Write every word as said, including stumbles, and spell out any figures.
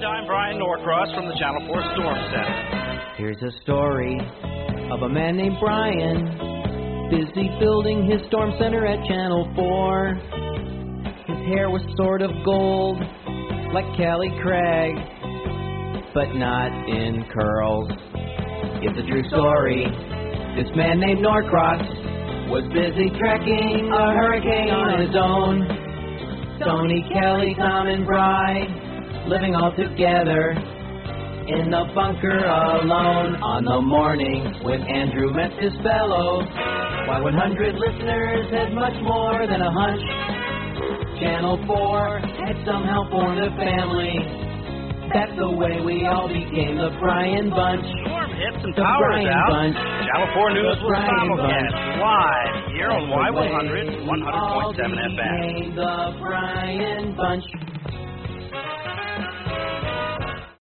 And I'm Brian Norcross from the Channel four Storm Center. Here's a story of a man named Brian, busy building his storm center at Channel four. His hair was sort of gold, like Kelly Craig, but not in curls. It's a true story. This man named Norcross was busy trekking a hurricane on his own. Tony, Kelly, Tom, and Bri living all together in the bunker alone. On the morning when Andrew met this fellow, why one hundred listeners had much more than a hunch. Channel four had somehow formed a family. That's the way we all became the Brian Bunch. Storm hits and The power is Brian out. Bunch. Channel four News The will Brian simulcast Bunch. live here on That's the Y one way hundred, we one hundred point seven all F M. became the Brian Bunch.